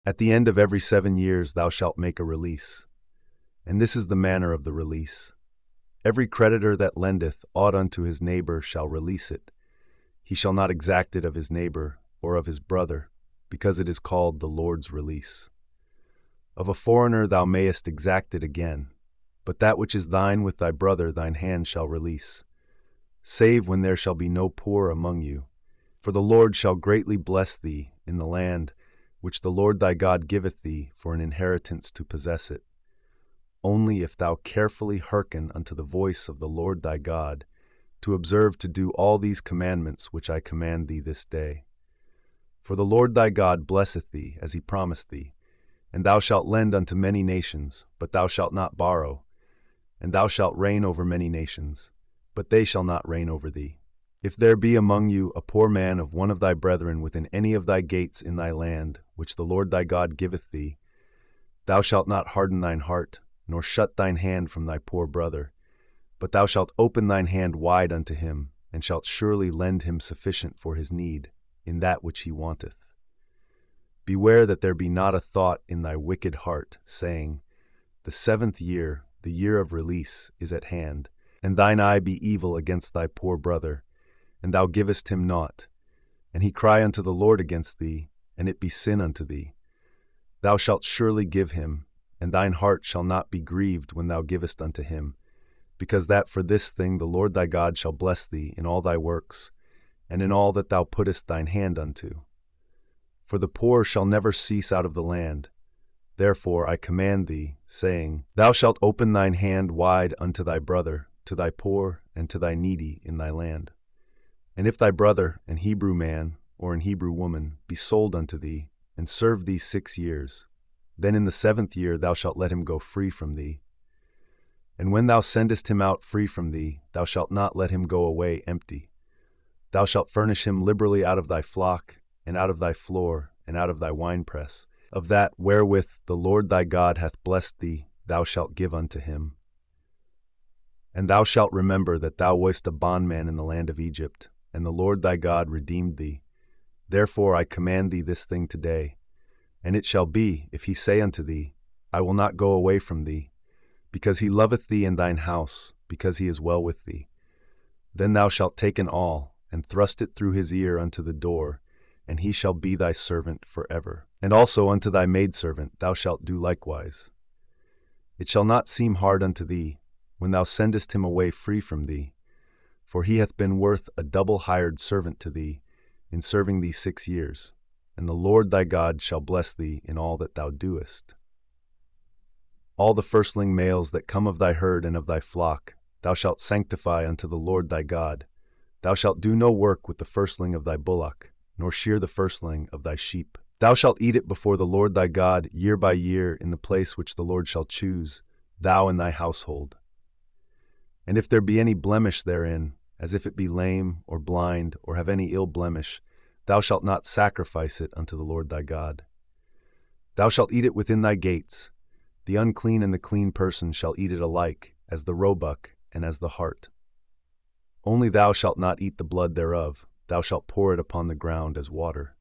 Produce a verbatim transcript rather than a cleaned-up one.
At the end of every seven years thou shalt make a release. And this is the manner of the release. Every creditor that lendeth aught unto his neighbor shall release it. He shall not exact it of his neighbor or of his brother, because it is called the Lord's release. Of a foreigner thou mayest exact it again, but that which is thine with thy brother thine hand shall release, save when there shall be no poor among you. For the Lord shall greatly bless thee in the land which the Lord thy God giveth thee for an inheritance to possess it. Only if thou carefully hearken unto the voice of the Lord thy God, to observe to do all these commandments which I command thee this day. For the Lord thy God blesseth thee, as he promised thee, and thou shalt lend unto many nations, but thou shalt not borrow, and thou shalt reign over many nations, but they shall not reign over thee. If there be among you a poor man of one of thy brethren within any of thy gates in thy land, which the Lord thy God giveth thee, thou shalt not harden thine heart, nor shut thine hand from thy poor brother, but thou shalt open thine hand wide unto him, and shalt surely lend him sufficient for his need, in that which he wanteth. Beware that there be not a thought in thy wicked heart, saying, The seventh year, the year of release, is at hand, and thine eye be evil against thy poor brother, and thou givest him naught, and he cry unto the Lord against thee, and it be sin unto thee. Thou shalt surely give him, and thine heart shall not be grieved when thou givest unto him, because that for this thing the Lord thy God shall bless thee in all thy works, and in all that thou puttest thine hand unto. For the poor shall never cease out of the land. Therefore I command thee, saying, Thou shalt open thine hand wide unto thy brother, to thy poor, and to thy needy in thy land. And if thy brother, an Hebrew man, or an Hebrew woman, be sold unto thee, and serve thee six years, then in the seventh year thou shalt let him go free from thee. And when thou sendest him out free from thee, thou shalt not let him go away empty. Thou shalt furnish him liberally out of thy flock, and out of thy floor, and out of thy winepress. Of that wherewith the Lord thy God hath blessed thee, thou shalt give unto him. And thou shalt remember that thou wast a bondman in the land of Egypt, and the Lord thy God redeemed thee. Therefore I command thee this thing today. And it shall be, if he say unto thee, I will not go away from thee, because he loveth thee in thine house, because he is well with thee. Then thou shalt take an awl, and thrust it through his ear unto the door, and he shall be thy servant forever. And also unto thy maidservant thou shalt do likewise. It shall not seem hard unto thee, when thou sendest him away free from thee, for he hath been worth a double hired servant to thee, in serving thee six years, and the Lord thy God shall bless thee in all that thou doest. All the firstling males that come of thy herd and of thy flock thou shalt sanctify unto the Lord thy God. Thou shalt do no work with the firstling of thy bullock, nor shear the firstling of thy sheep. Thou shalt eat it before the Lord thy God year by year in the place which the Lord shall choose, thou and thy household. And if there be any blemish therein, as if it be lame, or blind, or have any ill blemish, thou shalt not sacrifice it unto the Lord thy God. Thou shalt eat it within thy gates. The unclean and the clean person shall eat it alike, as the roebuck and as the hart. Only thou shalt not eat the blood thereof, thou shalt pour it upon the ground as water.